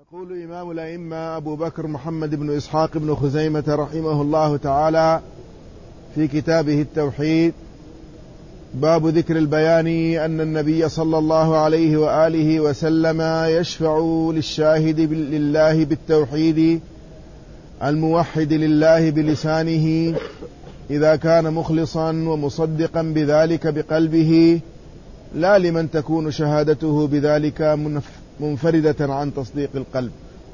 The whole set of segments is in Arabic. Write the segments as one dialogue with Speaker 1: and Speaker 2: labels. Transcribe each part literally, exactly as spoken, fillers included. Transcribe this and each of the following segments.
Speaker 1: يقول إمام الأئمة أبو بكر محمد بن إسحاق بن خزيمة رحمه الله تعالى في كتابه التوحيد: باب ذكر البيان أن النبي صلى الله عليه وآله وسلم يشفع للشاهد لله بالتوحيد الموحد لله بلسانه إذا كان مخلصا ومصدقا بذلك بقلبه، لا لمن تكون شهادته بذلك منفردة عن تصديق القلب.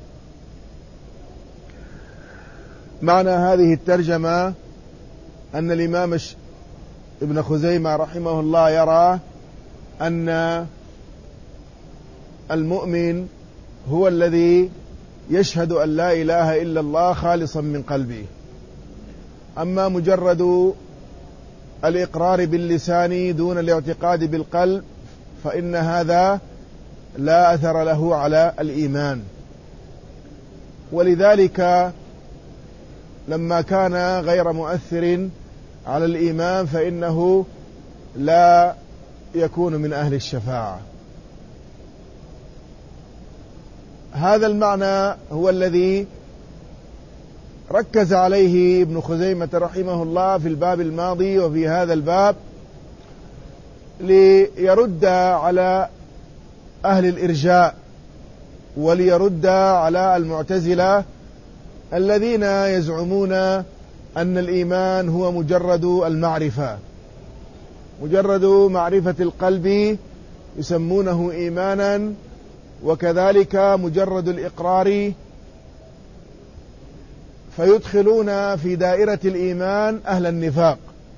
Speaker 1: معنى هذه الترجمة أن الإمام ابن خزيمة رحمه الله يرى أن المؤمن هو الذي يشهد أن لا إله إلا الله خالصا من قلبه، أما مجرد الإقرار باللسان دون الاعتقاد بالقلب فإن هذا لا أثر له على الإيمان. ولذلك لما كان غير مؤثر على الإيمان فإنه لا يكون من أهل الشفاعة. هذا المعنى هو الذي ركز عليه ابن خزيمة رحمه الله في الباب الماضي وفي هذا الباب، ليرد على أهل الإرجاء وليرد على المعتزلة الذين يزعمون أن الإيمان هو مجرد المعرفة، مجرد معرفة القلب يسمونه إيمانا، وكذلك مجرد الإقرار فيدخلون في دائرة الإيمان أهل النفاق،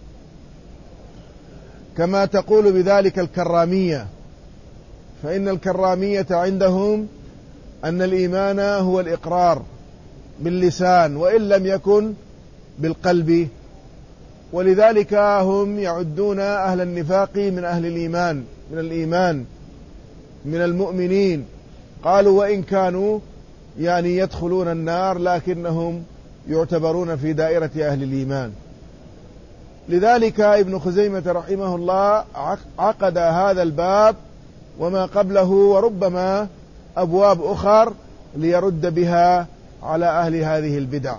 Speaker 1: كما تقول بذلك الكرامية. فإن الكرامية عندهم أن الإيمان هو الإقرار باللسان وإن لم يكن بالقلب، ولذلك هم يعدون أهل النفاق من أهل الإيمان من الإيمان من المؤمنين، قالوا وإن كانوا يعني يدخلون النار لكنهم يعتبرون في دائرة أهل الإيمان. لذلك ابن خزيمة رحمه الله عقد هذا الباب وما قبله وربما أبواب أخر ليرد بها على أهل هذه البدع،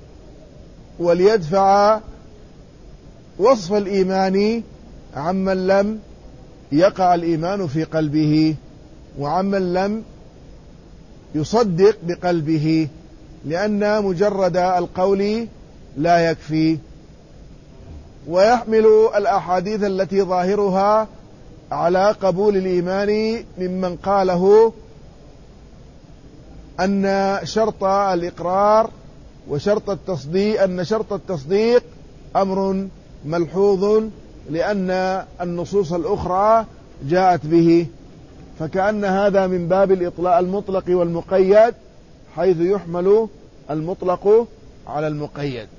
Speaker 1: وليدفع وصف الإيمان عمن لم يقع الإيمان في قلبه وعمن لم يصدق بقلبه، لأن مجرد القول لا يكفي. ويحمل الأحاديث التي ظاهرها على قبول الإيمان ممن قاله أن شرط الإقرار وشرط التصديق أن شرط التصديق أمر ملحوظ، لأن النصوص الأخرى جاءت به، فكأن هذا من باب الإطلاق المطلق والمقيد، حيث يحمل المطلق على المقيد.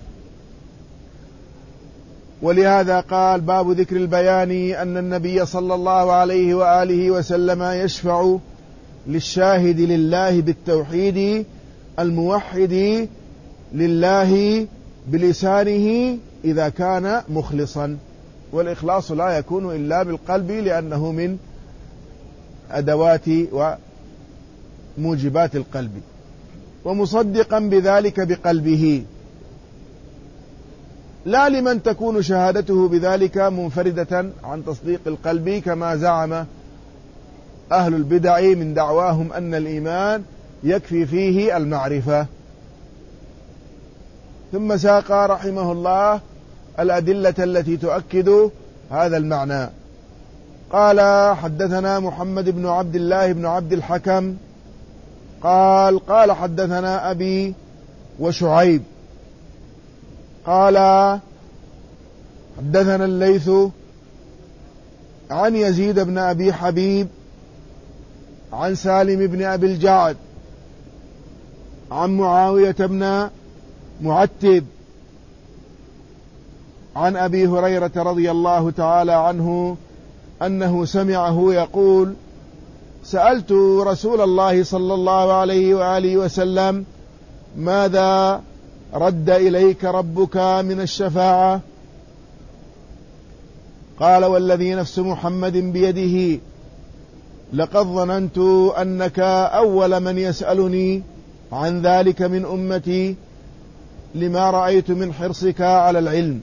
Speaker 1: ولهذا قال: باب ذكر البيان أن النبي صلى الله عليه وآله وسلم يشفع للشاهد لله بالتوحيد الموحد لله بلسانه إذا كان مخلصا. والإخلاص لا يكون إلا بالقلب، لأنه من أدوات وموجبات القلب، ومصدقا بذلك بقلبه، لا لمن تكون شهادته بذلك منفردة عن تصديق القلب كما زعم أهل البدع من دعواهم أن الإيمان يكفي فيه المعرفة. ثم ساق رحمه الله الأدلة التي تؤكد هذا المعنى. قال: حدثنا محمد بن عبد الله بن عبد الحكم قال قال حدثنا أبي وشعيب قال حدثنا الليث عن يزيد بن أبي حبيب عن سالم بن أبي الجعد عن معاوية بن معتب عن أبي هريرة رضي الله تعالى عنه أنه سمعه يقول: سألت رسول الله صلى الله عليه وآله وسلم: ماذا رد إليك ربك من الشفاعة؟ قال: والذي نفس محمد بيده لقد ظننت أنك أول من يسألني عن ذلك من أمتي لما رأيت من حرصك على العلم.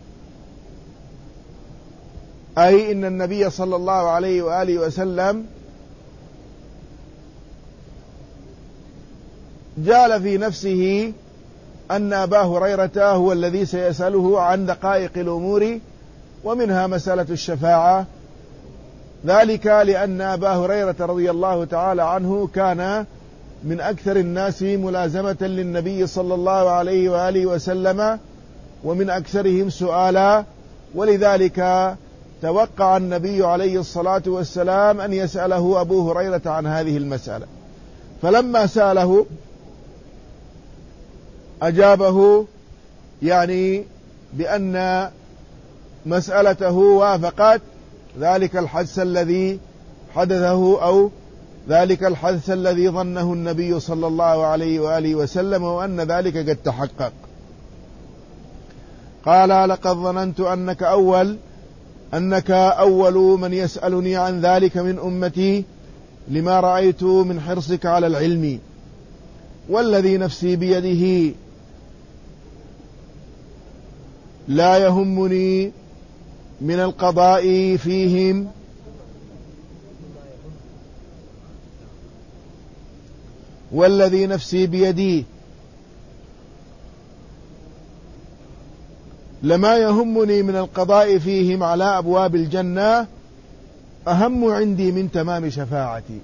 Speaker 1: أي إن النبي صلى الله عليه وآله وسلم جعل في نفسه أن أبا هريرة هو الذي سيسأله عن دقائق الأمور، ومنها مسألة الشفاعة، ذلك لأن أبا هريرة رضي الله تعالى عنه كان من أكثر الناس ملازمة للنبي صلى الله عليه وآله وسلم، ومن أكثرهم سؤالا، ولذلك توقع النبي عليه الصلاة والسلام أن يسأله أبو هريرة عن هذه المسألة. فلما سأله أجابه يعني بأن مسألته وافقت ذلك الحدث الذي حدثه أو ذلك الحدث الذي ظنه النبي صلى الله عليه وآله وسلم، وأن ذلك قد تحقق. قال لقد ظننت أنك أول أنك أول من يسألني عن ذلك من أمتي لما رأيت من حرصك على العلم، والذي نفسي بيده لا يهمني من القضاء فيهم والذي نفسي بيدي لما يهمني من القضاء فيهم على أبواب الجنة أهم عندي من تمام شفاعتي.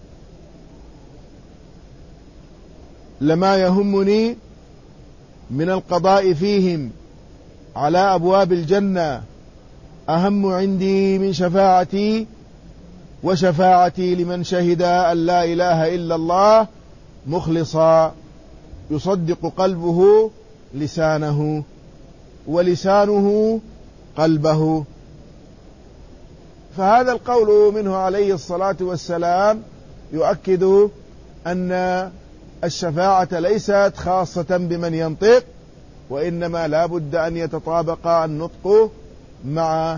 Speaker 1: لما يهمني من القضاء فيهم على أبواب الجنة أهم عندي من شفاعتي، وشفاعتي لمن شهد أن لا إله إلا الله مخلصا يصدق قلبه لسانه ولسانه قلبه. فهذا القول منه عليه الصلاة والسلام يؤكد أن الشفاعة ليست خاصة بمن ينطق، وإنما لا بد أن يتطابق النطق مع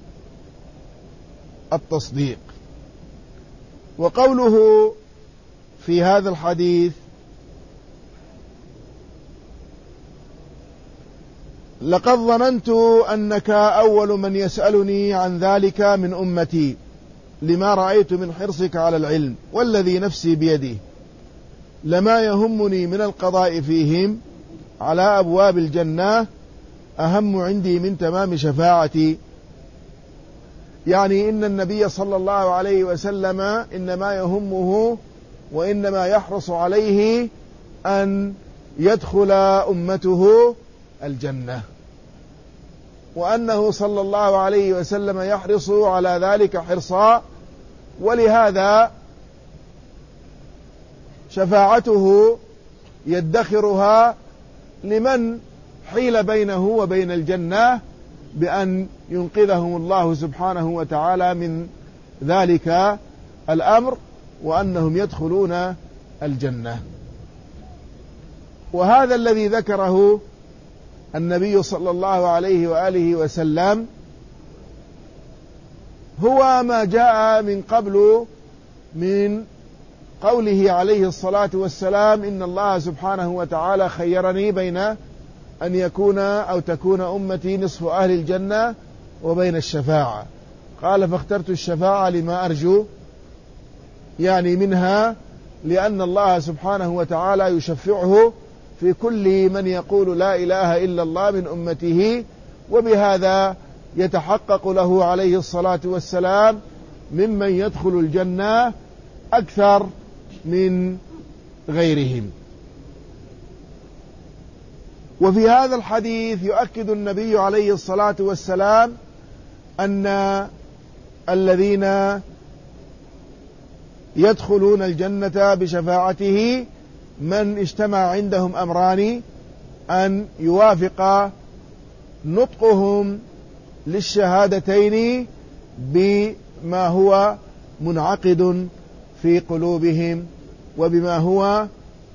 Speaker 1: التصديق. وقوله في هذا الحديث لقد ظننت أنك أول من يسألني عن ذلك من أمتي لما رأيت من حرصك على العلم، والذي نفسي بيده لما يهمني من القضاء فيهم على أبواب الجنة أهم عندي من تمام شفاعتي. يعني إن النبي صلى الله عليه وسلم إنما يهمه وإنما يحرص عليه أن يدخل أمته الجنة، وأنه صلى الله عليه وسلم يحرص على ذلك حرصا، ولهذا شفاعته يدخرها لمن حيل بينه وبين الجنة بأن ينقذهم الله سبحانه وتعالى من ذلك الأمر، وأنهم يدخلون الجنة. وهذا الذي ذكره النبي صلى الله عليه وآله وسلم هو ما جاء من قبل من قوله عليه الصلاة والسلام إن الله سبحانه وتعالى خيرني بين أن يكون أو تكون أمتي نصف أهل الجنة وبين الشفاعة. قال فاخترت الشفاعة لما أرجو، يعني منها لأن الله سبحانه وتعالى يشفعه في كل من يقول لا إله إلا الله من أمته، وبهذا يتحقق له عليه الصلاة والسلام ممن يدخل الجنة أكثر من غيرهم. وفي هذا الحديث يؤكد النبي عليه الصلاة والسلام أن الذين يدخلون الجنة بشفاعته من اجتمع عندهم أمران: أن يوافق نطقهم للشهادتين بما هو منعقد في قلوبهم، وبما هو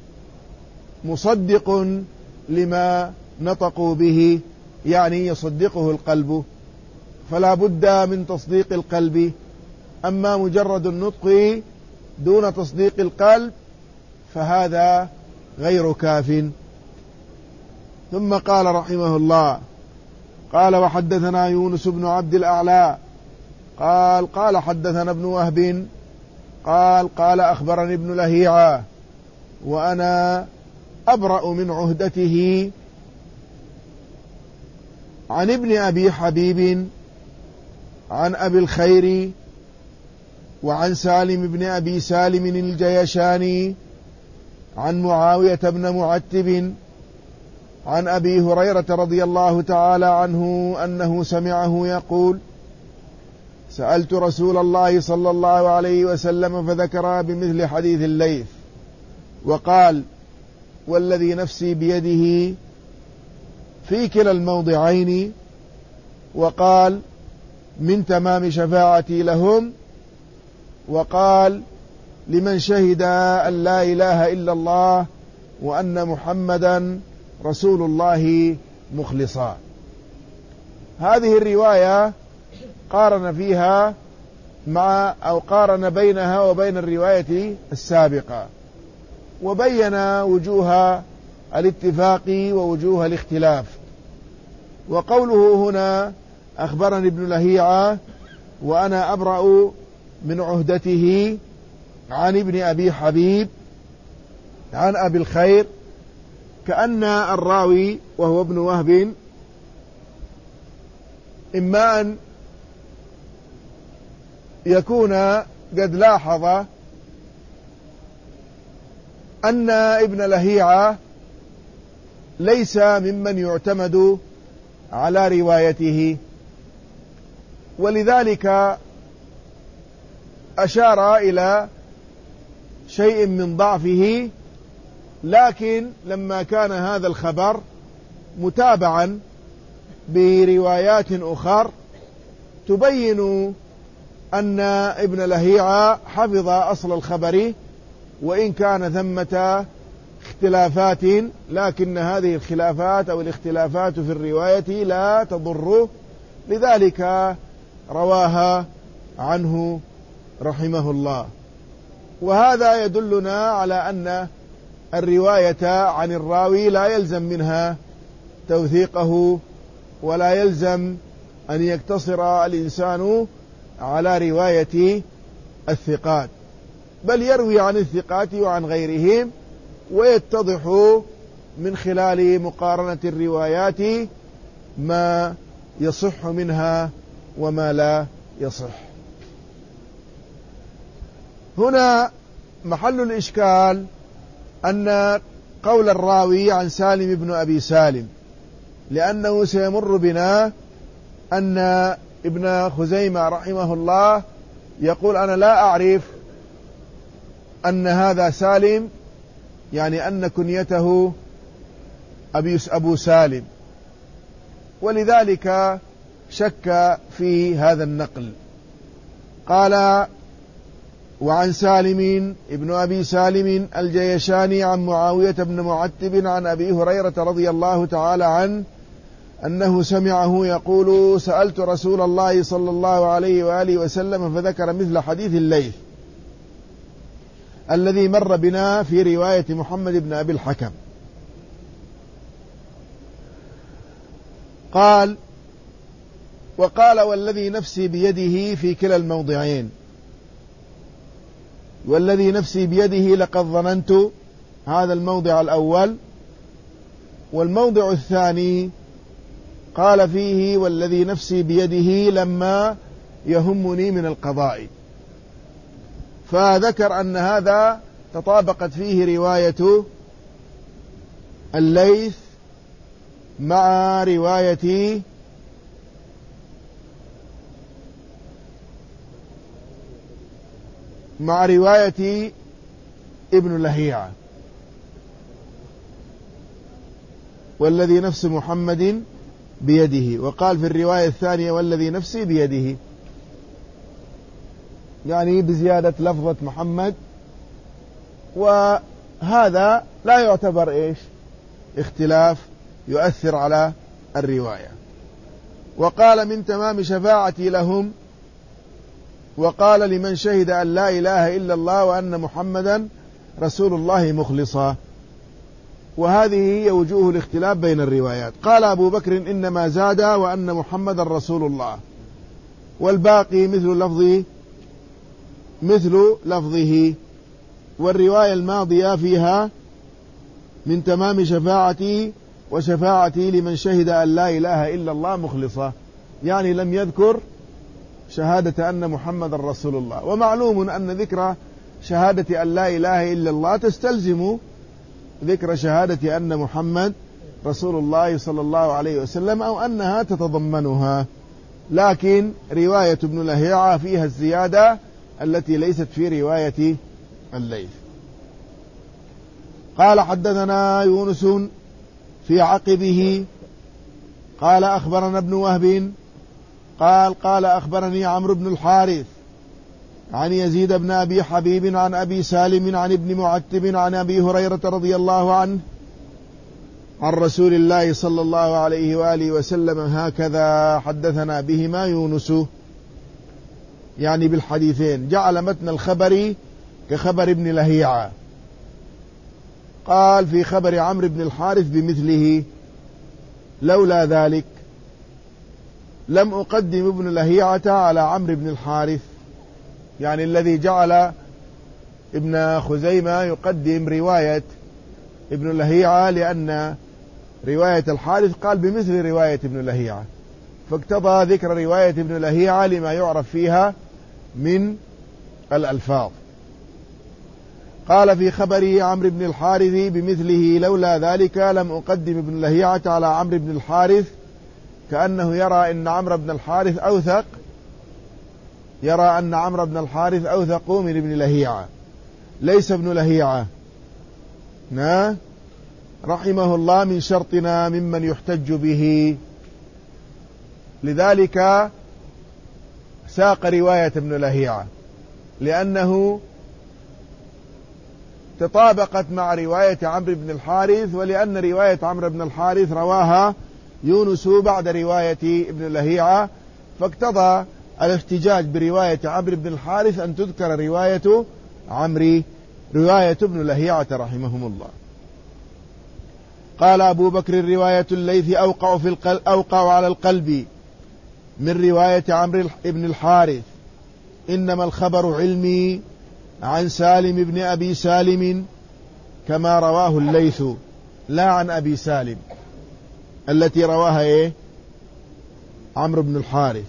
Speaker 1: مصدق لما نطقوا به، يعني يصدقه القلب، فلا بد من تصديق القلب أما مجرد النطق دون تصديق القلب فهذا غير كاف. ثم قال رحمه الله: قال وحدثنا يونس بن عبد الأعلى قال قال حدثنا ابن وهب قال قال أخبرني ابن لهيعة وأنا أبرأ من عهدته عن ابن أبي حبيب عن أبي الخير وعن سالم بن أبي سالم الجيشاني عن معاوية بن معتب عن أبي هريرة رضي الله تعالى عنه أنه سمعه يقول: سألت رسول الله صلى الله عليه وسلم فذكر بمثل حديث الليث وقال: والذي نفسي بيده في كلا الموضعين، وقال: من تمام شفاعتي لهم، وقال: لمن شهد أن لا إله إلا الله وأن محمدا رسول الله مخلصا. هذه الرواية قارن فيها مع أو قارن بينها وبين الرواية السابقة وبين وجوه الاتفاق ووجوه الاختلاف. وقوله هنا: أخبرني ابن لهيعة وأنا أبرأ من عهدته عن ابن أبي حبيب عن أبي الخير، كأن الراوي وهو ابن وهب إما أن يكون قد لاحظ أن ابن لهيعة ليس ممن يعتمد على روايته، ولذلك أشار إلى شيء من ضعفه، لكن لما كان هذا الخبر متابعا بروايات أخر تبين أن ابن لهيعة حفظ أصل الخبر، وإن كان ثمة اختلافات، لكن هذه الخلافات أو الاختلافات في الرواية لا تضره، لذلك رواها عنه رحمه الله. وهذا يدلنا على أن الرواية عن الراوي لا يلزم منها توثيقه، ولا يلزم أن يقتصر الإنسان على رواية الثقات، بل يروي عن الثقات وعن غيرهم، ويتضح من خلال مقارنة الروايات ما يصح منها وما لا يصح. هنا محل الإشكال أن قول الراوي عن سالم بن أبي سالم، لأنه سيمر بنا أن ابن خزيمة رحمه الله يقول: أنا لا أعرف أن هذا سالم، يعني أن كنيته أبو سالم، ولذلك شك في هذا النقل. قال: وعن سالم ابن أبي سالم الجيشاني عن معاوية بن معتب عن أبي هريرة رضي الله تعالى عنه أنه سمعه يقول: سألت رسول الله صلى الله عليه وآله وسلم فذكر مثل حديث الليث الذي مر بنا في رواية محمد بن أبي الحكم. قال: وقال: والذي نفسي بيده في كلا الموضعين. والذي نفسي بيده لقد ظننت، هذا الموضع الأول. والموضع الثاني قال فيه: والذي نفسي بيده لما يهمني من القضاء. فذكر أن هذا تطابقت فيه رواية الليث مع رواية مع رواية ابن لهيعة. والذي نفس محمد بيده، وقال في الرواية الثانية: والذي نفسي بيده، يعني بزيادة لفظة محمد. وهذا لا يعتبر إيش اختلاف يؤثر على الرواية. وقال: من تمام شفاعتي لهم، وقال لمن شهد أن لا إله إلا الله وأن محمدا رسول الله مخلصا. وهذه هي وجوه الاختلاف بين الروايات. قال أبو بكر إنما زاد وأن محمدا رسول الله، والباقي مثل لفظه مثل لفظه. والرواية الماضية فيها من تمام شفاعتي وشفاعتي لمن شهد أن لا إله إلا الله مخلصا، يعني لم يذكر شهادة أن محمد رسول الله. ومعلوم أن ذكر شهادة أن لا إله إلا الله تستلزم ذكر شهادة أن محمد رسول الله صلى الله عليه وسلم، أو أنها تتضمنها. لكن رواية ابن لهيعة فيها الزيادة التي ليست في رواية الليث. قال حدثنا يونس في عقبه قال أخبرنا ابن وهب قال قال أخبرني عمرو بن الحارث عن يزيد بن أبي حبيب عن أبي سالم عن ابن معتب عن أبي هريرة رضي الله عنه عن رسول الله صلى الله عليه وآله وسلم هكذا حدثنا بهما يونس، يعني بالحديثين، جعل متن الخبر كخبر ابن لهيعة. قال في خبر عمرو بن الحارث بمثله، لولا ذلك لم أقدم ابن لهيعة على عمرو بن الحارث، يعني الذي جعل ابن خزيمة يقدم رواية ابن لهيعة لأن رواية الحارث قال بمثل رواية ابن لهيعة، فاقتضى ذكر رواية ابن لهيعة لما يعرف فيها من الألفاظ. قال في خبر عمرو بن الحارث بمثله، لولا ذلك لم أقدم ابن لهيعة على عمرو بن الحارث، كأنه يرى أن عمرو بن الحارث أوثق يرى أن عمرو بن الحارث أوثق من ابن لهيعة. ليس ابن لهيعة نا رحمه الله من شرطنا ممن يحتج به، لذلك ساق رواية ابن لهيعة لأنه تطابقت مع رواية عمرو بن الحارث، ولأن رواية عمرو بن الحارث رواها يونس بعد رواية ابن لهيعة، فاقتضى الاحتجاج برواية عمرو بن الحارث أن تذكر رواية عمرو رواية ابن لهيعة رحمهم الله. قال أبو بكر رواية الليث أوقع, في القلب أوقع على القلب من رواية عمرو بن الحارث، إنما الخبر علمي عن سالم بن أبي سالم كما رواه الليث، لا عن أبي سالم التي رواها إيه عمرو بن الحارث،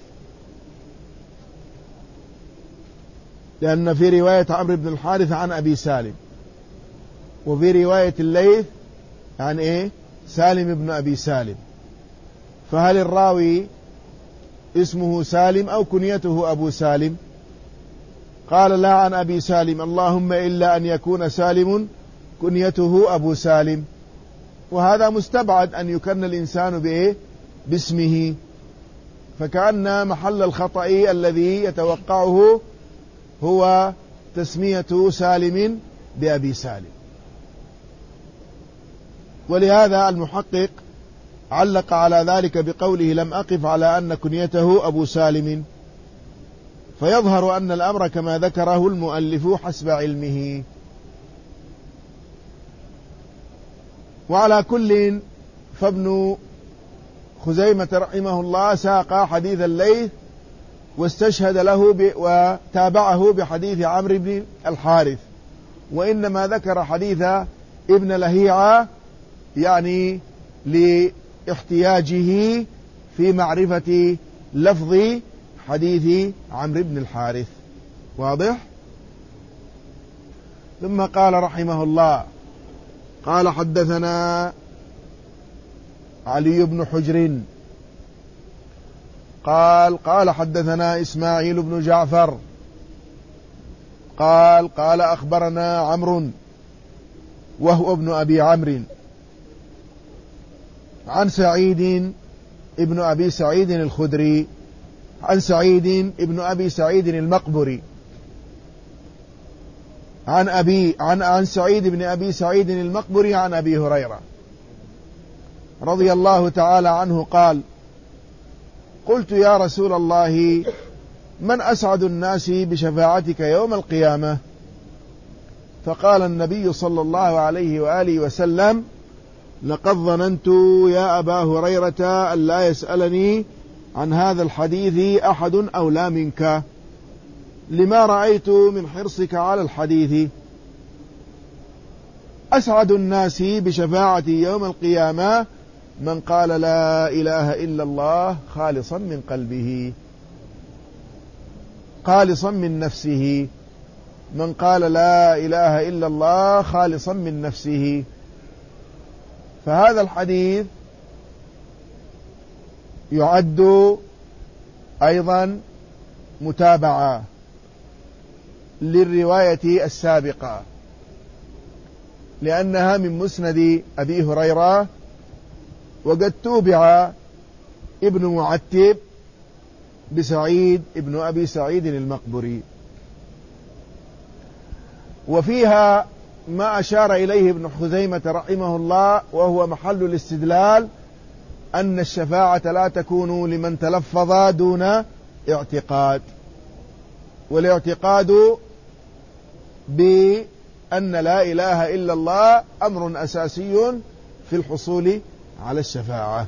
Speaker 1: لأن في رواية عمرو بن الحارث عن أبي سالم، وفي رواية الليث عن إيه سالم بن أبي سالم. فهل الراوي اسمه سالم أو كنيته أبو سالم؟ قال لا عن أبي سالم، اللهم إلا أن يكون سالم كنيته أبو سالم، وهذا مستبعد أن يكن الإنسان بإيه باسمه، فكأن محل الخطأ الذي يتوقعه هو تسمية سالم بأبي سالم. ولهذا المحقق علق على ذلك بقوله لم أقف على أن كنيته أبو سالم، فيظهر أن الأمر كما ذكره المؤلف حسب علمه. وعلى كل فابن خزيمة رحمه الله ساق حديث الليث واستشهد له وتابعه بحديث عمرو بن الحارث، وإنما ذكر حديث ابن لهيعة يعني لاحتياجه في معرفة لفظ حديث عمرو بن الحارث. واضح؟ ثم قال رحمه الله قال حدثنا علي بن حجر قال قال حدثنا إسماعيل بن جعفر قال قال أخبرنا عمرو وهو ابن أبي عمرو عن سعيد ابن أبي سعيد الخدري عن سعيد ابن أبي سعيد المقبري عن أبي عن عن سعيد بن أبي سعيد المقبري عن أبي هريرة رضي الله تعالى عنه قال قلت يا رسول الله من أسعد الناس بشفاعتك يوم القيامة؟ فقال النبي صلى الله عليه وآله وسلم: لقد ظننت يا أبا هريرة أن لا يسألني عن هذا الحديث أحد أولى منك، لما رأيت من حرصك على الحديث. أسعد الناس بشفاعتي يوم القيامة من قال لا إله إلا الله خالصا من قلبه، خالصا من نفسه، من قال لا إله إلا الله خالصا من نفسه. فهذا الحديث يعد أيضا متابعة للرواية السابقة، لأنها من مسند أبي هريرة، وقد توبع ابن معتب بسعيد ابن أبي سعيد المقبري. وفيها ما أشار إليه ابن خزيمة رحمه الله، وهو محل الاستدلال، أن الشفاعة لا تكون لمن تلفظ دون اعتقاد، والاعتقاد بأن لا إله إلا الله أمر أساسي في الحصول على الشفاعة.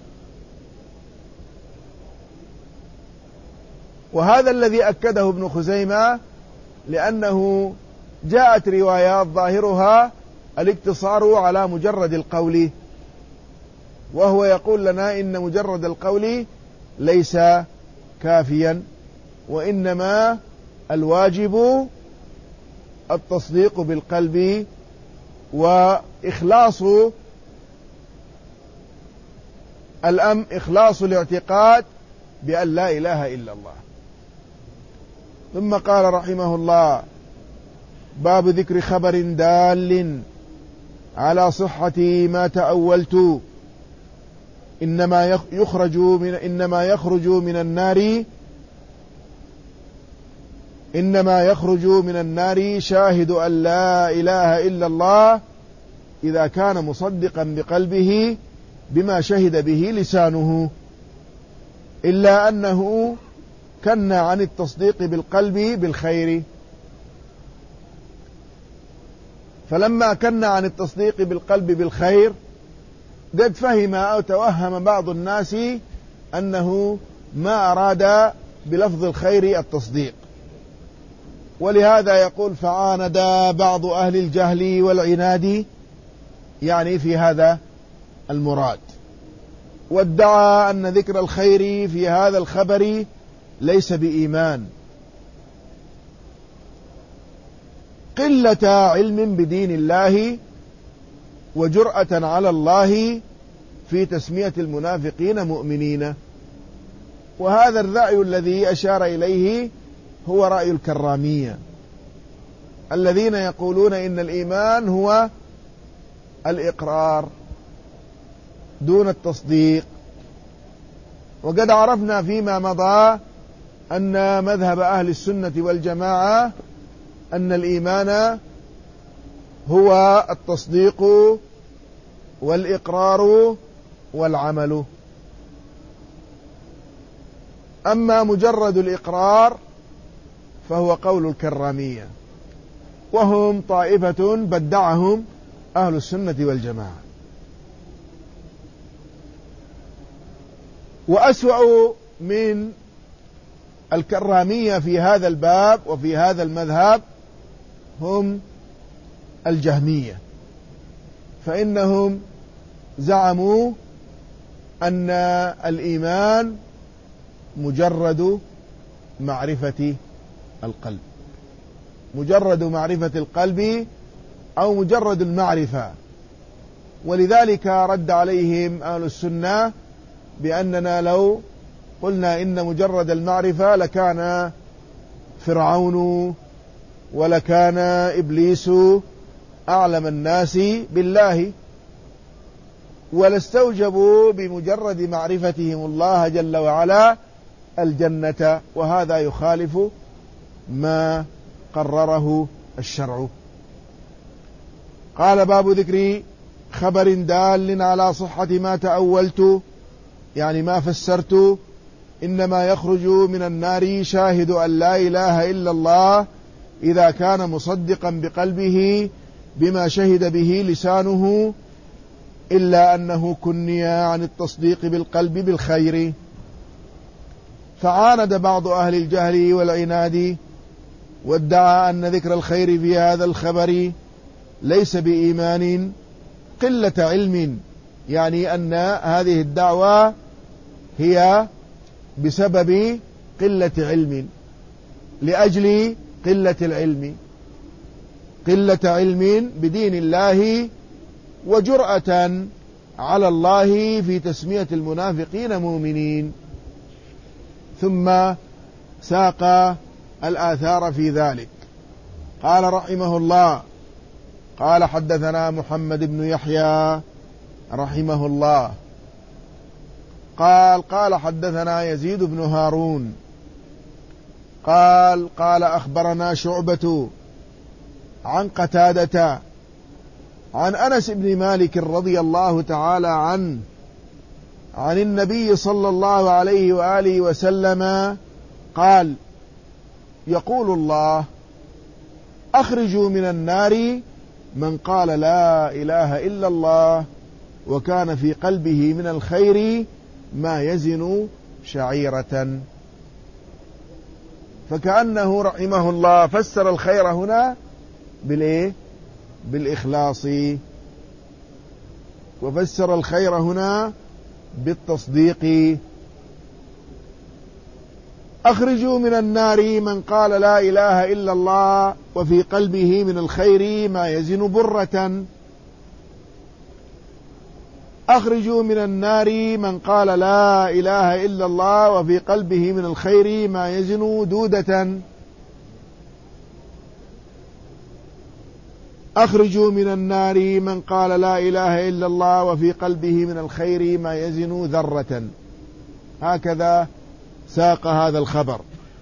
Speaker 1: وهذا الذي أكده ابن خزيمة، لأنه جاءت روايات ظاهرها الاقتصار على مجرد القول، وهو يقول لنا إن مجرد القول ليس كافيا، وإنما الواجب التصديق بالقلب وإخلاص الأم إخلاص الاعتقاد بأن لا إله إلا الله. ثم قال رحمه الله: باب ذكر خبر دال على صحة ما تأولت، إنما يخرج من إنما يخرج من النار إنما يخرج من النار شاهد أن لا إله إلا الله إذا كان مصدقا بقلبه بما شهد به لسانه، إلا أنه كنى عن التصديق بالقلب بالخير. فلما كنى عن التصديق بالقلب بالخير قد فهم أو توهم بعض الناس أنه ما أراد بلفظ الخير التصديق، ولهذا يقول: فعاند بعض أهل الجهل والعناد، يعني في هذا المراد، وادعى أن ذكر الخير في هذا الخبر ليس بإيمان، قلة علم بدين الله وجرأة على الله في تسمية المنافقين مؤمنين. وهذا الرأي الذي أشار إليه هو رأي الكرامية، الذين يقولون إن الإيمان هو الإقرار دون التصديق. وقد عرفنا فيما مضى أن مذهب أهل السنة والجماعة أن الإيمان هو التصديق والإقرار والعمل. أما مجرد الإقرار فهو قول الكرامية، وهم طائفة بدعهم أهل السنة والجماعة. وأسوأ من الكرامية في هذا الباب وفي هذا المذهب هم الجهمية، فإنهم زعموا أن الإيمان مجرد معرفة القلب، مجرد معرفة القلب أو مجرد المعرفة. ولذلك رد عليهم أهل السنة بأننا لو قلنا إن مجرد المعرفة لكان فرعون ولكان إبليس أعلم الناس بالله، ولاستوجبوا بمجرد معرفتهم الله جل وعلا الجنة، وهذا يخالف ما قرره الشرع. قال: باب ذكر خبر دال على صحة ما تأولت، يعني ما فسرت إنما يخرج من النار شاهد أن لا إله إلا الله إذا كان مصدقا بقلبه بما شهد به لسانه، إلا أنه كني عن التصديق بالقلب بالخير. فعاند بعض أهل الجهل والعناد وادعى أن ذكر الخير في هذا الخبر ليس بإيمان قلة علم، يعني أن هذه الدعوة هي بسبب قلة علم، لأجل قلة العلم، قلة علم بدين الله وجرأة على الله في تسمية المنافقين مؤمنين. ثم ساق الآثار في ذلك. قال رحمه الله: قال حدثنا محمد بن يحيى رحمه الله قال قال حدثنا يزيد بن هارون قال قال أخبرنا شعبة عن قتادة عن أنس بن مالك رضي الله تعالى عنه عن النبي صلى الله عليه وآله وسلم قال: يقول الله: أخرجوا من النار من قال لا إله إلا الله وكان في قلبه من الخير ما يزن شعيرة. فكأنه رحمه الله فسر الخير هنا بالإيه؟ بالإخلاص، وفسر الخير هنا بالتصديق. أخرجوا من النار من قال لا إله إلا الله وفي قلبه من الخير ما يزن برة. أخرجوا من النار من قال لا إله إلا الله وفي قلبه من الخير ما يزن دودة. أخرجوا من النار من قال لا إله إلا الله وفي قلبه من الخير ما يزن ذرة. هكذا ساق هذا الخبر.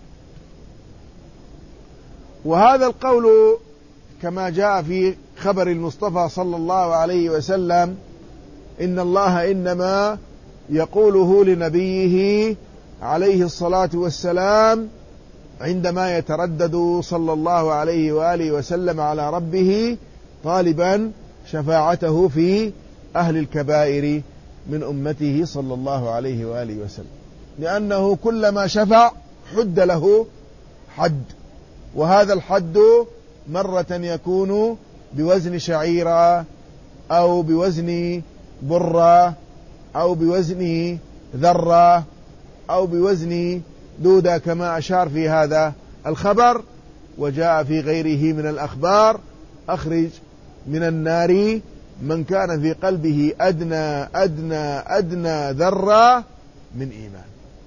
Speaker 1: وهذا القول كما جاء في خبر المصطفى صلى الله عليه وسلم: إن الله إنما يقوله لنبيه عليه الصلاة والسلام عندما يتردد صلى الله عليه وآله وسلم على ربه طالبا شفاعته في أهل الكبائر من أمته صلى الله عليه وآله وسلم، لأنه كلما شفع حد له حد، وهذا الحد مرة يكون بوزن شعيرة أو بوزن برة أو بوزن ذرة أو بوزن دودة كما أشار في هذا الخبر. وجاء في غيره من الأخبار: أخرج من النار من كان في قلبه أدنى أدنى أدنى ذرة من إيمان.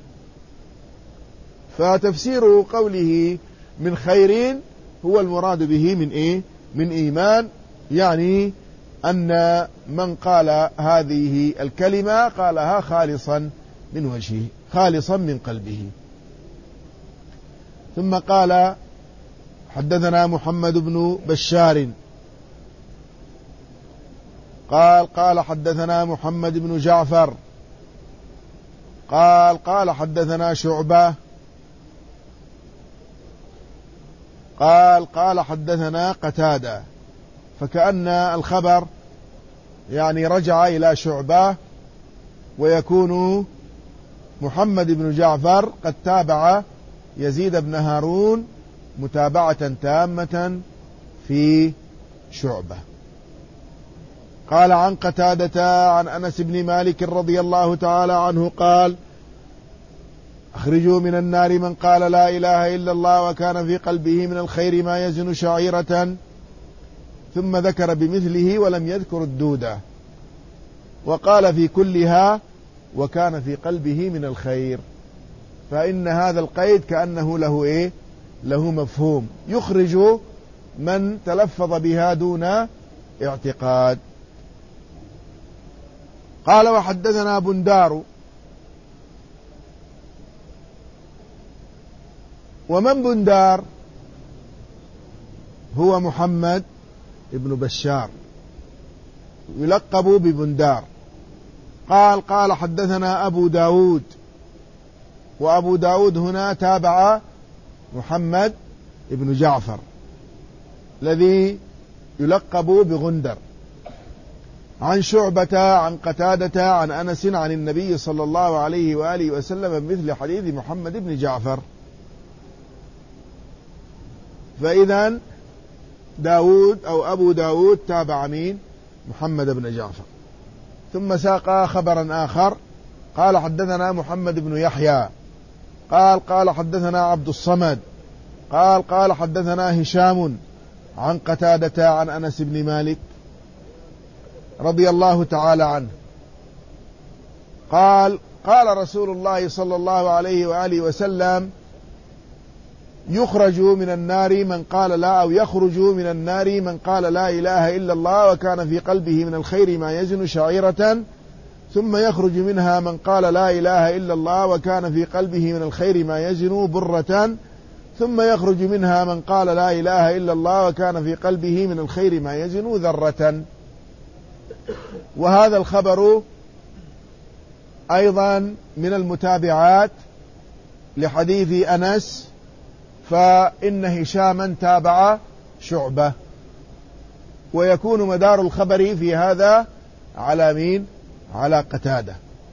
Speaker 1: فتفسير قوله من خير هو المراد به من إيه؟ من إيمان، يعني أن من قال هذه الكلمة قالها خالصا من وجهه، خالصا من قلبه. ثم قال: حدثنا محمد بن بشار قال قال حدثنا محمد بن جعفر قال قال حدثنا شعبة قال قال حدثنا قتادة. فكأن الخبر يعني رجع إلى شعبة، ويكون محمد بن جعفر قد تابع يزيد بن هارون متابعة تامة في شعبة. قال عن قتادة عن أنس بن مالك رضي الله تعالى عنه قال: أخرجوا من النار من قال لا إله إلا الله وكان في قلبه من الخير ما يزن شعيرة. ثم ذكر بمثله ولم يذكر الدودة، وقال في كلها وكان في قلبه من الخير. فإن هذا القيد كأنه له إيه؟ له مفهوم، يخرج من تلفظ بها دون اعتقاد. قال: وحدثنا بندار. ومن بندار؟ هو محمد ابن بشار يلقب ببندار. قال قال حدثنا أبو داود وأبو داود هنا تابع محمد بن جعفر الذي يلقب بغندر، عن شعبة عن قتادة عن أنس عن النبي صلى الله عليه وآله وسلم بمثل حديث محمد بن جعفر. فإذا داود أو أبو داود تابع مين؟ محمد بن جعفر. ثم ساق خبرا آخر قال حدثنا محمد بن يحيى قال قال حدثنا عبد الصمد قال قال حدثنا هشام عن قتادة عن أنس بن مالك رضي الله تعالى عنه قال قال رسول الله صلى الله عليه وآله وسلم يخرج من النار من قال لا أو يخرج من النار من قال لا إله إلا الله وكان في قلبه من الخير ما يزن شعيرة، ثم يخرج منها من قال لا إله إلا الله وكان في قلبه من الخير ما يزن برة، ثم يخرج منها من قال لا إله إلا الله وكان في قلبه من الخير ما يزن ذرة. وهذا الخبر أيضا من المتابعات لحديث أنس، فإن هشاما تابع شعبة، ويكون مدار الخبر في هذا على مين؟ على قتادة،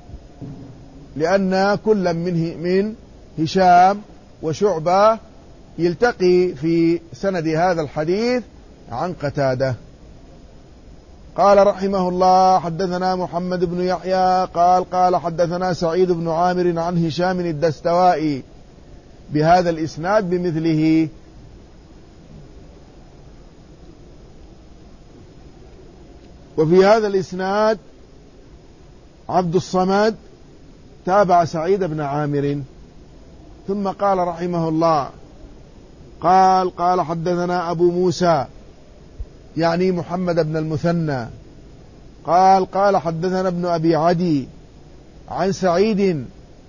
Speaker 1: لأن كل من من هشام وشعبة يلتقي في سند هذا الحديث عن قتادة. قال رحمه الله حدثنا محمد بن يحيى قال قال حدثنا سعيد بن عامر عن هشام الدستوائي بهذا الإسناد بمثله. وفي هذا الإسناد عبد الصمد تابع سعيد بن عامر. ثم قال رحمه الله قال قال حدثنا أبو موسى يعني محمد بن المثنى قال قال حدثنا ابن أبي عدي عن سعيد.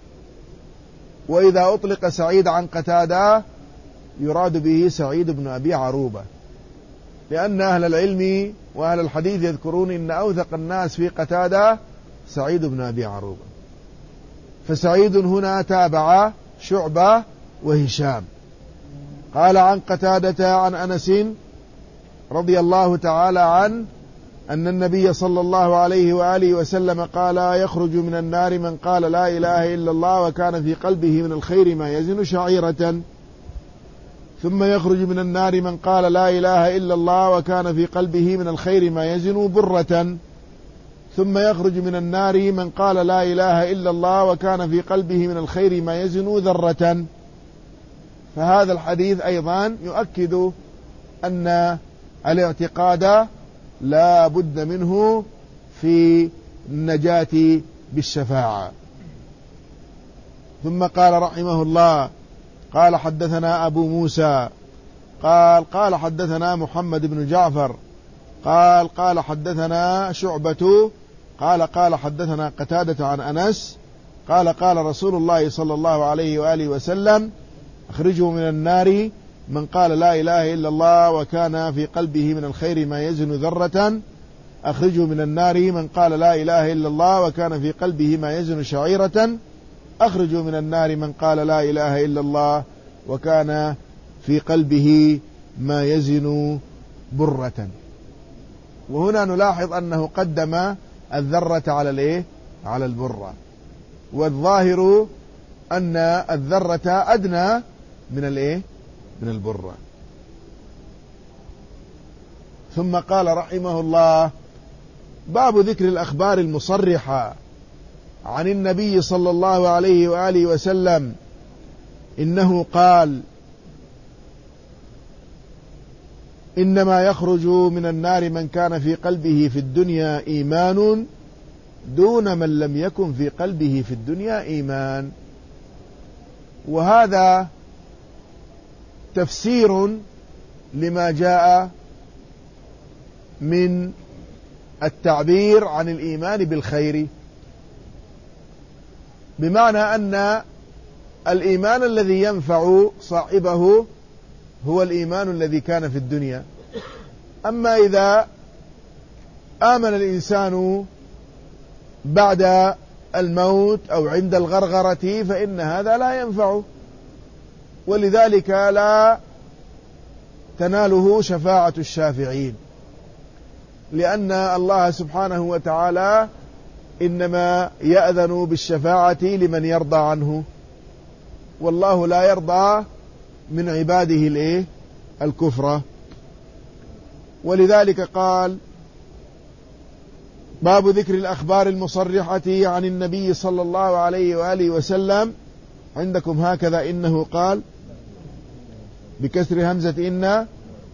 Speaker 1: وإذا أطلق سعيد عن قتادة يراد به سعيد بن أبي عروبة، لأن أهل العلم وأهل الحديث يذكرون إن أوثق الناس في قتادة سعيد بن أبي عروبة، فسعيد هنا تابع شعبة وهشام. قال عن قتادة عن أنس رضي الله تعالى عنه أن النبي صلى الله عليه وآله وسلم قال يخرج من النار من قال لا إله إلا الله وكان في قلبه من الخير ما يزن شعيرة، ثم يخرج من النار من قال لا إله إلا الله وكان في قلبه من الخير ما يزن برة، ثم يخرج من النار من قال لا إله إلا الله وكان في قلبه من الخير ما يزن ذرة. فهذا الحديث أيضا يؤكد أن الاعتقاد لا بد منه في النجاة بالشفاعة. ثم قال رحمه الله قال حدثنا أبو موسى قال قال حدثنا محمد بن جعفر قال قال حدثنا شعبة قال قال حدثنا قتادة عن أنس قال قال رسول الله صلى الله عليه وآله وسلم أخرجوا من النار من قال لا إله إلا الله وكان في قلبه من الخير ما يزن ذرة، أخرجوا من النار من قال لا إله إلا الله وكان في قلبه ما يزن شعيرة، أخرجوا من النار من قال لا إله إلا الله وكان في قلبه ما يزن برة. وهنا نلاحظ أنه قدم الذرة على الإيه؟ على البرة، والظاهر أن الذرة أدنى من الإيه؟ من البرة. ثم قال رحمه الله باب ذكر الأخبار المصرحة عن النبي صلى الله عليه وآله وسلم إنه قال إنما يخرج من النار من كان في قلبه في الدنيا إيمان دون من لم يكن في قلبه في الدنيا إيمان. وهذا تفسير لما جاء من التعبير عن الإيمان بالخير، بمعنى أن الإيمان الذي ينفع صاحبه هو الإيمان الذي كان في الدنيا. أما إذا آمن الإنسان بعد الموت أو عند الغرغرة فإن هذا لا ينفعه، ولذلك لا تناله شفاعة الشافعين، لأن الله سبحانه وتعالى إنما يأذن بالشفاعة لمن يرضى عنه، والله لا يرضى من عباده الإيه؟ الكفر. ولذلك قال: باب ذكر الأخبار المصرحة عن النبي صلى الله عليه وآله وسلم. عندكم هكذا إنه قال بكسر همزة إن،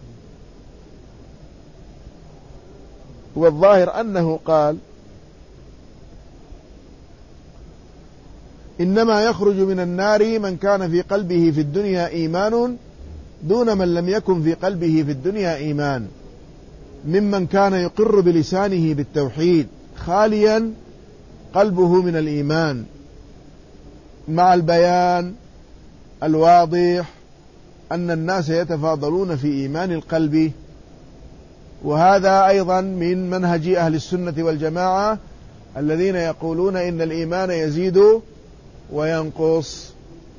Speaker 1: والظاهر أنه قال: إنما يخرج من النار من كان في قلبه في الدنيا إيمان دون من لم يكن في قلبه في الدنيا إيمان، ممن كان يقر بلسانه بالتوحيد خاليا قلبه من الإيمان، مع البيان الواضح أن الناس يتفاضلون في إيمان القلب. وهذا أيضا من منهج أهل السنة والجماعة الذين يقولون إن الإيمان يزيد وينقص،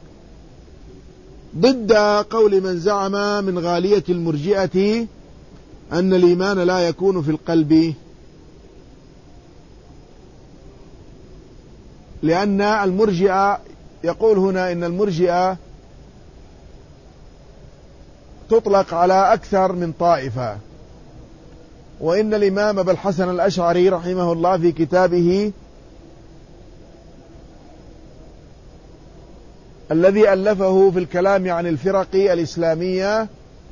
Speaker 1: ضد قول من زعم من غالية المرجئة أن الإيمان لا يكون في القلب، لأن المرجئة يقول هنا إن المرجئة تطلق على أكثر من طائفة، وإن الإمام أبا الحسن الأشعري رحمه الله في كتابه الذي ألفه في الكلام عن الفرق الإسلامية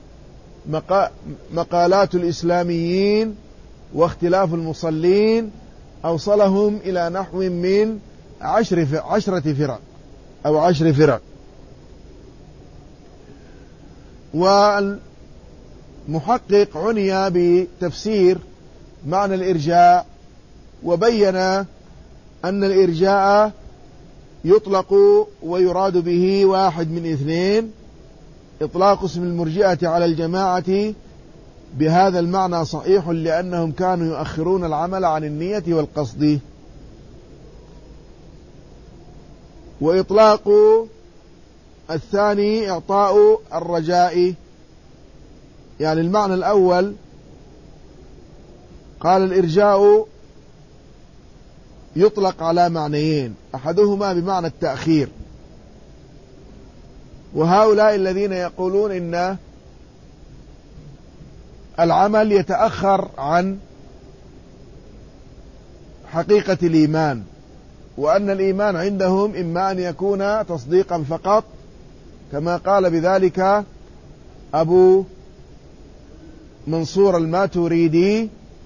Speaker 1: مقالات الإسلاميين واختلاف المصلين، أوصلهم إلى نحو من عشر عشرة فرق أو عشر فرق. والمحقق عني بتفسير معنى الإرجاء وبين أن الإرجاء يطلق ويراد به واحد من اثنين: إطلاق اسم المرجئة على الجماعة بهذا المعنى صحيح لأنهم كانوا يؤخرون العمل عن النية والقصد، وإطلاق الثاني إعطاء الرجاء. يعني المعنى الأول قال الإرجاء يطلق على معنيين، أحدهما بمعنى التأخير، وهؤلاء الذين يقولون إن العمل يتأخر عن حقيقة الإيمان، وأن الإيمان عندهم إما أن يكون تصديقا فقط كما قال بذلك أبو منصور الماتريدي،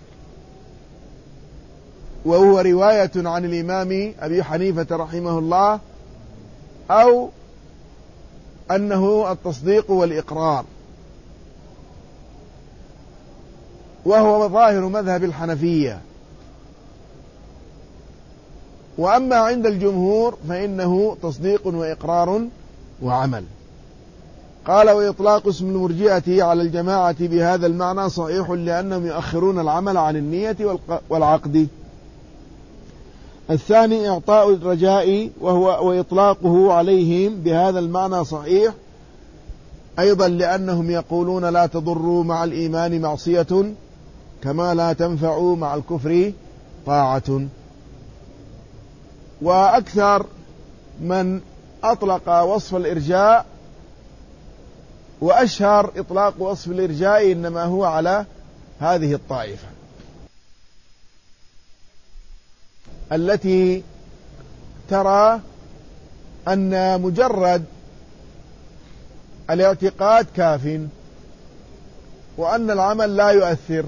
Speaker 1: وهو رواية عن الإمام أبي حنيفة رحمه الله، أو أنه التصديق والإقرار، وهو ظاهر مذهب الحنفية. وأما عند الجمهور فإنه تصديق وإقرار وعمل. قال: وإطلاق اسم المرجئة على الجماعة بهذا المعنى صحيح لأنهم يؤخرون العمل عن النية والعقد. الثاني إعطاء الرجاء وهو وإطلاقه عليهم بهذا المعنى صحيح أيضا لأنهم يقولون لا تضر مع الإيمان معصية كما لا تنفع مع الكفر طاعة. وأكثر من أطلق وصف الإرجاء وأشهر إطلاق وصف الإرجاء إنما هو على هذه الطائفة التي ترى أن مجرد الاعتقاد كاف، وأن العمل لا يؤثر.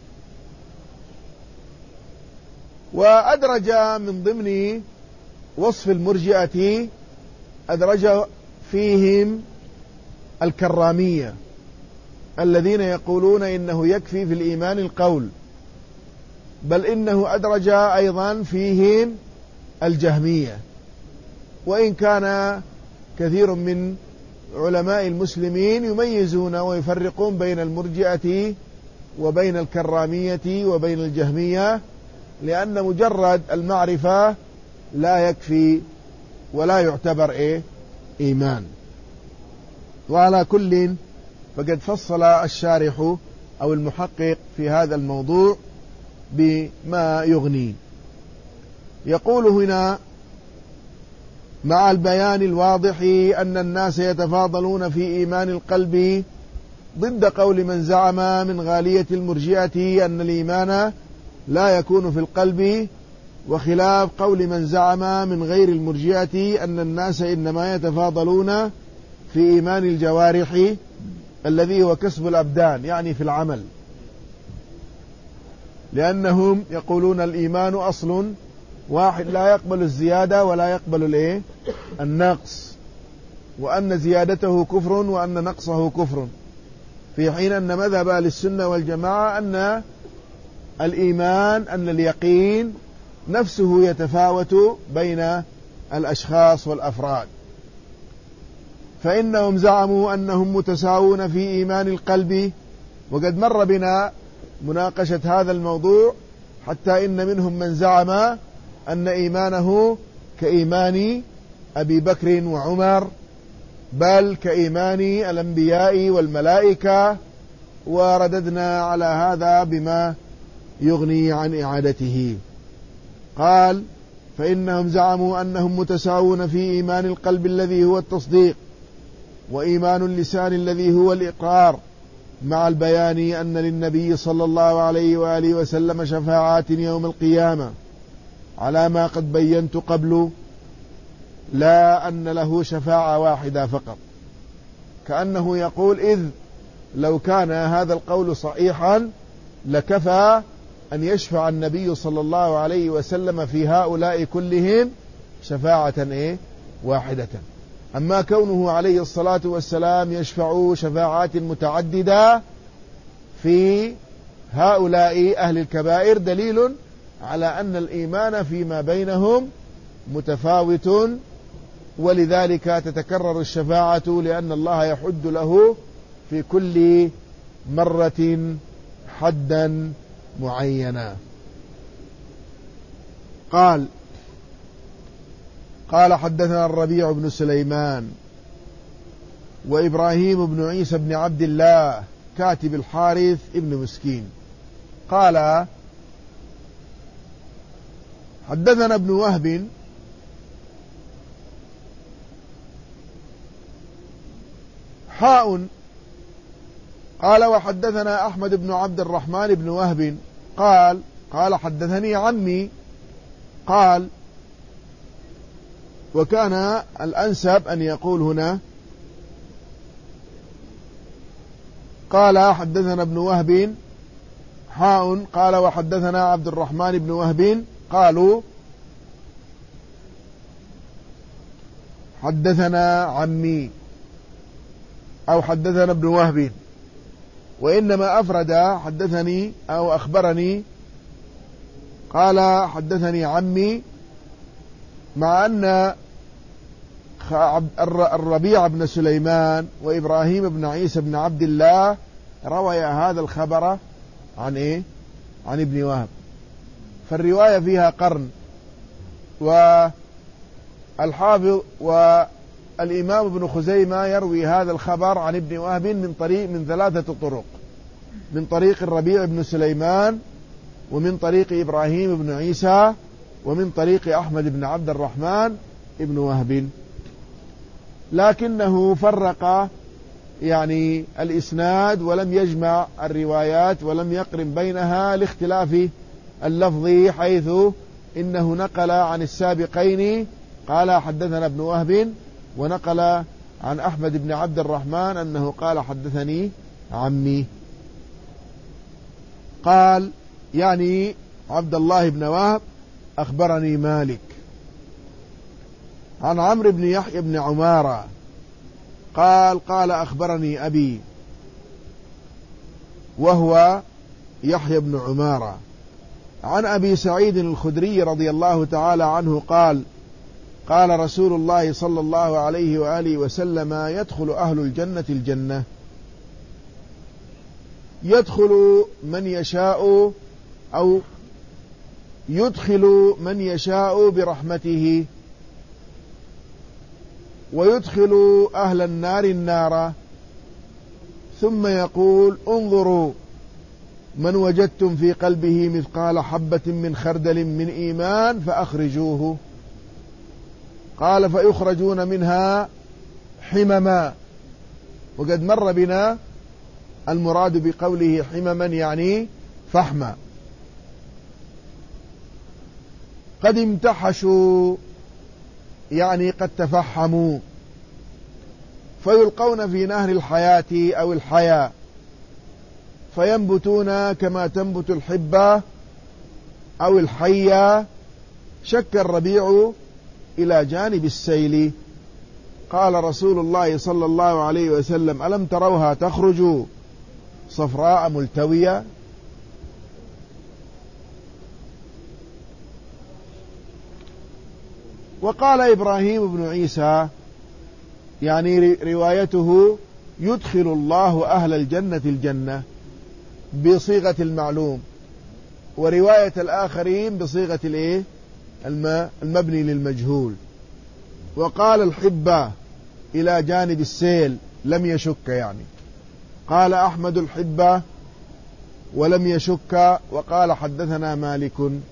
Speaker 1: وأدرج من ضمن وصف المرجئة أدرج فيهم الكرامية الذين يقولون إنه يكفي في الإيمان القول، بل إنه أدرج أيضا فيهم الجهمية، وإن كان كثير من علماء المسلمين يميزون ويفرقون بين المرجئة وبين الكرامية وبين الجهمية، لأن مجرد المعرفة لا يكفي ولا يعتبر إيه إيمان. وعلى كل فقد فصل الشارح أو المحقق في هذا الموضوع بما يغني. يقول هنا: مع البيان الواضح أن الناس يتفاضلون في إيمان القلب، ضد قول من زعم من غالية المرجئة أن الإيمان لا يكون في القلب، وخلاف قول من زعم من غير المرجئة أن الناس إنما يتفاضلون في إيمان الجوارح الذي هو كسب الأبدان، يعني في العمل، لأنهم يقولون الإيمان أصل واحد لا يقبل الزيادة ولا يقبل الإيه النقص، وأن زيادته كفر وأن نقصه كفر، في حين أن مذهب أهل السنة والجماعة أن الإيمان أن اليقين نفسه يتفاوت بين الأشخاص والأفراد. فإنهم زعموا أنهم متساوون في إيمان القلب، وقد مر بنا مناقشة هذا الموضوع، حتى إن منهم من زعم أن إيمانه كإيمان أبي بكر وعمر، بل كإيمان الأنبياء والملائكة، ورددنا على هذا بما يغني عن إعادته. قال: فإنهم زعموا أنهم متساوون في إيمان القلب الذي هو التصديق، وإيمان اللسان الذي هو الإقرار، مع البيان أن للنبي صلى الله عليه وآله وسلم شفاعات يوم القيامة على ما قد بينت قبل، لا أن له شفاعة واحدة فقط. كأنه يقول: إذ لو كان هذا القول صحيحا لكفى أن يشفع النبي صلى الله عليه وسلم في هؤلاء كلهم شفاعة إيه؟ واحدة. أما كونه عليه الصلاة والسلام يشفع شفاعات متعددة في هؤلاء أهل الكبائر دليل على أن الإيمان فيما بينهم متفاوت، ولذلك تتكرر الشفاعة، لأن الله يحد له في كل مرة حدا معينا. قال قال حدثنا الربيع بن سليمان وإبراهيم بن عيسى بن عبد الله كاتب الحارث ابن مسكين قال حدثنا ابن وهب حاء قال وحدثنا أحمد بن عبد الرحمن بن وهب قال قال حدثني عمي قال، وكان الأنسب أن يقول هنا قال حدثنا ابن وهب حاء قال وحدثنا عبد الرحمن بن وهب قالوا حدثنا عمي أو حدثنا ابن وهب، وإنما أفرد حدثني أو أخبرني قال حدثني عمي، مع أن الربيع بن سليمان وإبراهيم بن عيسى بن عبد الله روي هذا الخبر عن إيه؟ عن ابن وهب، فالرواية فيها قرن. والحافظ والإمام ابن خزيمة يروي هذا الخبر عن ابن وهب من طريق من ثلاثة طرق: من طريق الربيع بن سليمان، ومن طريق إبراهيم بن عيسى، ومن طريق أحمد بن عبد الرحمن ابن وهب، لكنه فرق يعني الإسناد ولم يجمع الروايات ولم يقرن بينها لاختلاف اللفظ، حيث إنه نقل عن السابقين قال حدثنا ابن وهب، ونقل عن أحمد بن عبد الرحمن أنه قال حدثني عمي. قال يعني عبد الله بن وهب أخبرني مالك عن عمرو بن يحيى بن عمارة قال قال أخبرني أبي وهو يحيى بن عمارة عن أبي سعيد الخدري رضي الله تعالى عنه قال قال رسول الله صلى الله عليه وآله وسلم: يدخل أهل الجنة الجنة، يدخل من يشاء أو يدخل من يشاء برحمته ويدخل أهل النار النار، ثم يقول انظروا من وجدتم في قلبه مثقال حبة من خردل من إيمان فأخرجوه. قال فيخرجون منها حمما، وقد مر بنا المراد بقوله حمما يعني فحما، قد امتحشوا يعني قد تفحموا، فيلقون في نهر الحياة أو الحياة فينبتون كما تنبت الحبة أو الحية، شك الربيع إلى جانب السيل. قال رسول الله صلى الله عليه وسلم ألم تروها تخرج صفراء ملتوية؟ وقال إبراهيم بن عيسى يعني روايته يدخل الله أهل الجنة الجنة بصيغة المعلوم، ورواية الآخرين بصيغة الايه المبني للمجهول. وقال الحبة إلى جانب السيل لم يشك، يعني قال أحمد الحبة ولم يشك، وقال حدثنا مالك.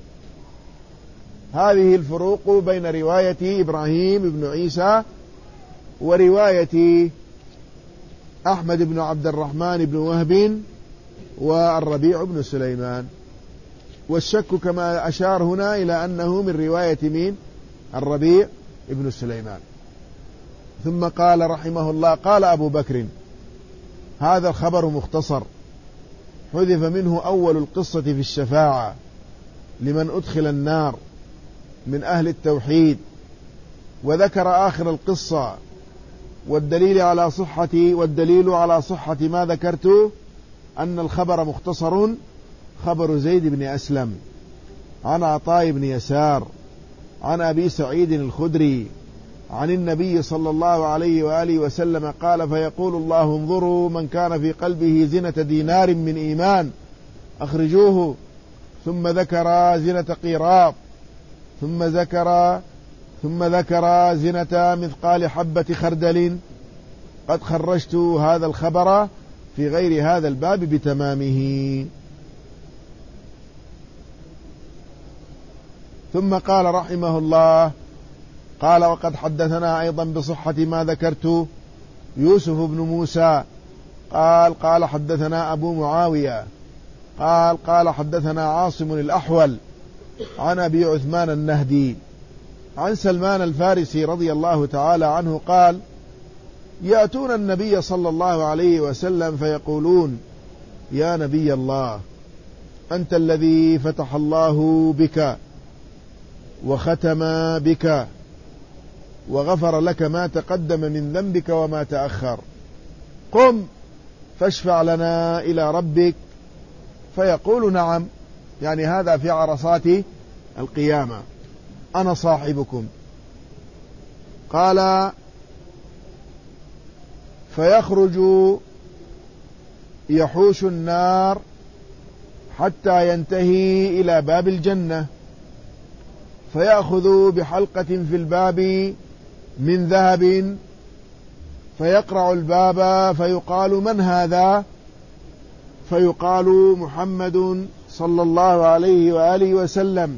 Speaker 1: هذه الفروق بين رواية إبراهيم بن عيسى ورواية أحمد بن عبد الرحمن بن وهب والربيع بن سليمان. والشك كما أشار هنا إلى أنه من رواية مين؟ الربيع بن سليمان. ثم قال رحمه الله قال أبو بكر هذا الخبر مختصر، حذف منه أول القصة في الشفاعة لمن أدخل النار من أهل التوحيد، وذكر آخر القصة، والدليل على صحة والدليل على صحة ما ذكرت أن الخبر مختصر، خبر زيد بن أسلم عن عطاء بن يسار عن أبي سعيد الخدري عن النبي صلى الله عليه وآله وسلم قال فيقول الله انظروا من كان في قلبه زنة دينار من إيمان أخرجوه، ثم ذكر زنة قيراط، ثم ذكر ثم ذكر زنة مثقال حبة خردل. قد خرجت هذا الخبر في غير هذا الباب بتمامه. ثم قال رحمه الله قال وقد حدثنا أيضا بصحة ما ذكرت يوسف بن موسى قال قال حدثنا أبو معاوية قال قال حدثنا عاصم الأحول عن أبي عثمان النهدي عن سلمان الفارسي رضي الله تعالى عنه قال يأتون النبي صلى الله عليه وسلم فيقولون يا نبي الله أنت الذي فتح الله بك وختم بك وغفر لك ما تقدم من ذنبك وما تأخر، قم فاشفع لنا إلى ربك. فيقول نعم، يعني هذا في عرصات القيامة، أنا صاحبكم. قال فيخرج يحوش النار حتى ينتهي إلى باب الجنة، فيأخذ بحلقة في الباب من ذهب فيقرع الباب فيقال من هذا؟ فيقال محمد صلى الله عليه وآله وسلم.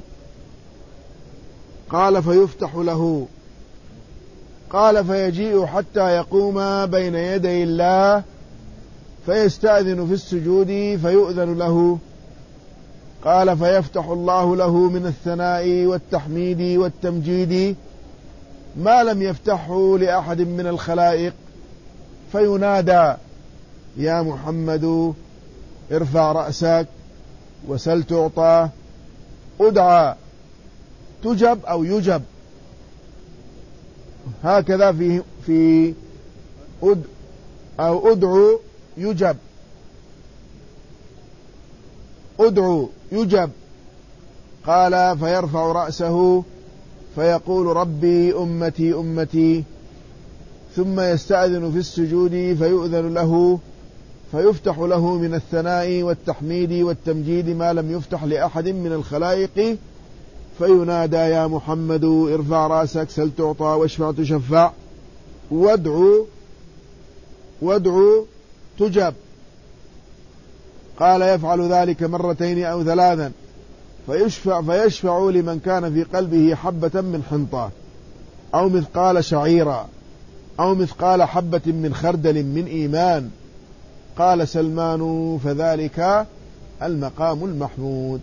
Speaker 1: قال فيفتح له، قال فيجيء حتى يقوم بين يدي الله فيستأذن في السجود فيؤذن له. قال فيفتح الله له من الثناء والتحميد والتمجيد ما لم يفتحه لأحد من الخلائق، فينادى يا محمد ارفع رأسك وسل تعطى، ادعى تجب أو يجب، هكذا في في أد أو ادعو يجب، ادعو يجب. قال فيرفع رأسه فيقول ربي أمتي أمتي، ثم يستأذن في السجود فيؤذن له فيفتح له من الثناء والتحميد والتمجيد ما لم يفتح لأحد من الخلائق فينادى يا محمد ارفع رأسك سل تعطى واشفع تشفع وادعو وادعو تجب. قال يفعل ذلك مرتين أو ثلاثا فيشفع, فيشفع لمن كان في قلبه حبة من حنطة أو مثقال شعيرة أو مثقال حبة من خردل من إيمان. قال سلمان فذلك المقام المحمود.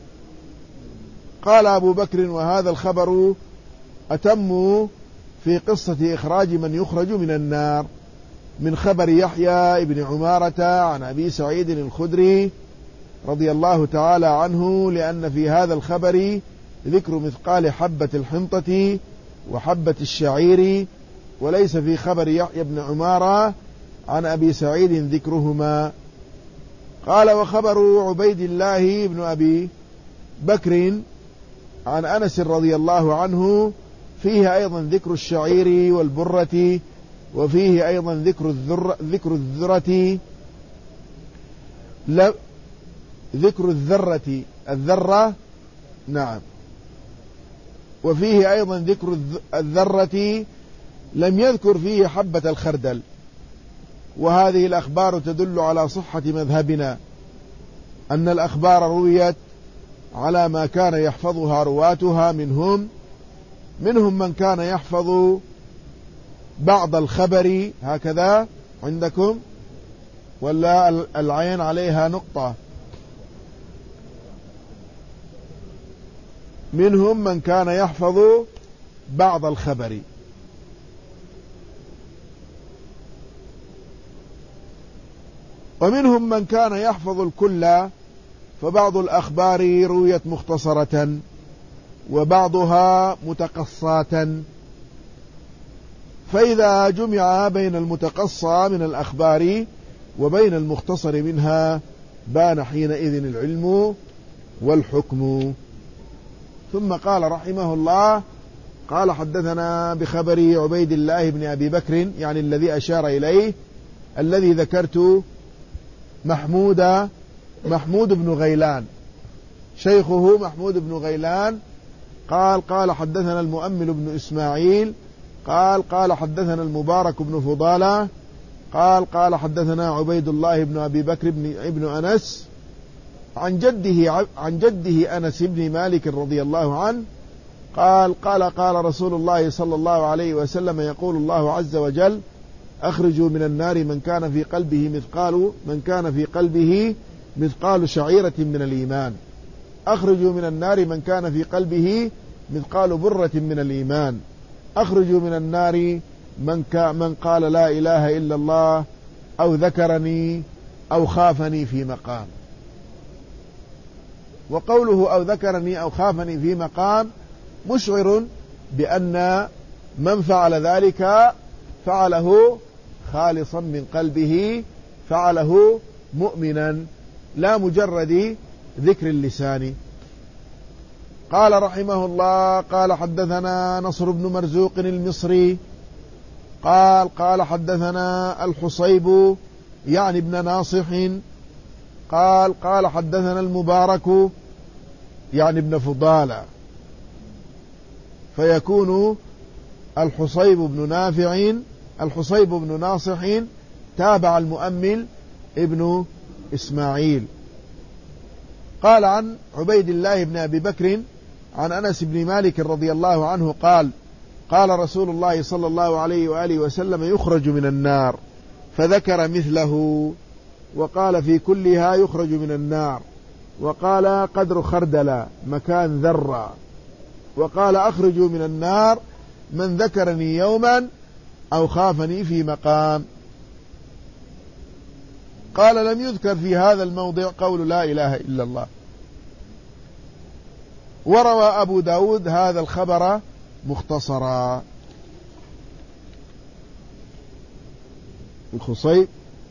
Speaker 1: قال أبو بكر وهذا الخبر أتم في قصة إخراج من يخرج من النار من خبر يحيى ابن عمارة عن أبي سعيد الخدري رضي الله تعالى عنه، لأن في هذا الخبر ذكر مثقال حبة الحنطة وحبة الشعير، وليس في خبر يحيى بن عمارة عن أبي سعيد ذكرهما. قال وخبر عبيد الله بن أبي بكر عن أنس رضي الله عنه فيه أيضا ذكر الشعير والبرة، وفيه أيضا ذكر الذرة ذكر الذرة لا ذكر الذرة الذرة نعم وفيه أيضا ذكر الذرة لم يذكر فيه حبة الخردل. وهذه الأخبار تدل على صحة مذهبنا أن الأخبار رويت على ما كان يحفظها رواتها، منهم منهم من كان يحفظ بعض الخبر هكذا عندكم ولا العين عليها نقطة، منهم من كان يحفظ بعض الخبر، ومنهم من كان يحفظ الكل، فبعض الأخبار رويت مختصرة وبعضها متقصاة، فإذا جمع بين المتقصى من الأخبار وبين المختصر منها بان حينئذ العلم والحكم. ثم قال رحمه الله قال حدثنا بخبر عبيد الله بن أبي بكر، يعني الذي أشار إليه الذي ذكرت محمود محمود بن غيلان شيخه محمود بن غيلان. قال قال حدثنا المؤمل بن إسماعيل قال قال حدثنا المبارك بن فضالة قال قال حدثنا عبيد الله بن أبي بكر بن ابن أنس عن جده عن جده أنس بن مالك رضي الله عنه قال قال قال رسول الله صلى الله عليه وسلم يقول الله عز وجل أخرجوا من النار من كان في قلبه مثقال من كان في قلبه مثقال شعيرة من الإيمان. أخرجوا من النار من كان في قلبه مثقال برة من الإيمان. أخرجوا من النار من, من قال لا إله إلا الله أو ذكرني أو خافني في مقام. وقوله أو ذكرني أو خافني في مقام مشعر بأن من فعل ذلك فعله خالصا من قلبه، فعله مؤمنا لا مجرد ذكر اللسان. قال رحمه الله قال حدثنا نصر بن مرزوق المصري قال قال حدثنا الحصيب يعني ابن ناصح قال قال حدثنا المبارك يعني ابن فضالة، فيكون الحصيب بن نافع الحصيب بن ناصح تابع المؤمل ابن إسماعيل. قال عن عبيد الله بن أبي بكر عن أنس بن مالك رضي الله عنه قال قال رسول الله صلى الله عليه وآله وسلم يخرج من النار، فذكر مثله، وقال في كلها يخرج من النار، وقال قدر خردل مكان ذرة، وقال أخرجوا من النار من ذكرني يوما أو خافني في مقام. قال لم يذكر في هذا الموضع قول لا إله إلا الله. وروى أبو داود هذا الخبر مختصرا. الخصيب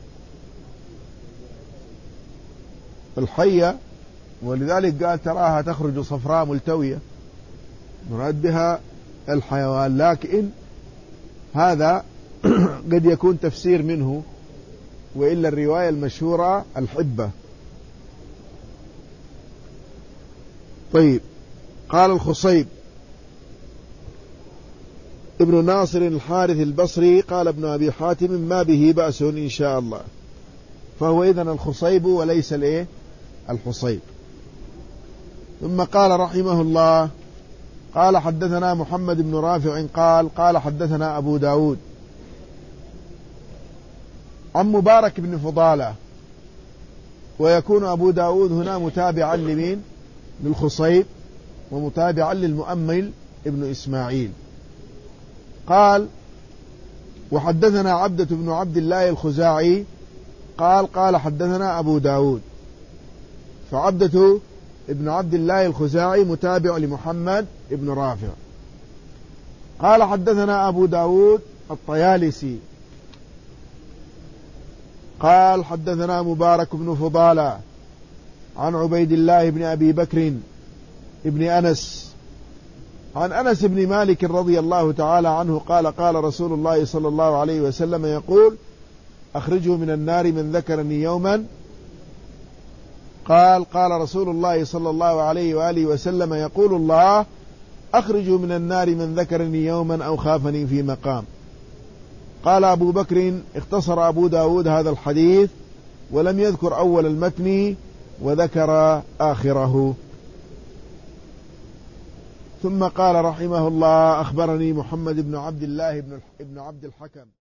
Speaker 1: الحية، ولذلك قال تراها تخرج صفراء ملتوية، مراد بها الحيوان، لكن هذا قد يكون تفسير منه، وإلا الرواية المشهورة الحبة. طيب قال الخصيب ابن ناصر الحارث البصري قال ابن أبي حاتم ما به بأس إن شاء الله، فهو إذن الخصيب وليس الإيه الحصيب. ثم قال رحمه الله قال حدثنا محمد بن رافع قال قال حدثنا أبو داود عن مبارك بن فضالة، ويكون أبو داود هنا متابعا لمين؟ للخصيب، ومتابعا للمؤمل ابن إسماعيل. قال وحدثنا عبدة بن عبد الله الخزاعي قال قال حدثنا أبو داود، فعبدة ابن عبد الله الخزاعي متابع لمحمد ابن رافع. قال حدثنا أبو داود الطيالسي قال حدثنا مبارك بن فضالة عن عبيد الله بن أبي بكر ابن أنس عن أنس بن مالك رضي الله تعالى عنه قال قال رسول الله صلى الله عليه وسلم يقول أخرجه من النار من ذكرني يوما. قال قال رسول الله صلى الله عليه وآله وسلم يقول الله أخرجوا من النار من ذكرني يوما أو خافني في مقام. قال أبو بكر اختصر أبو داود هذا الحديث ولم يذكر أول المتن وذكر آخره. ثم قال رحمه الله أخبرني محمد بن عبد الله بن عبد الحكم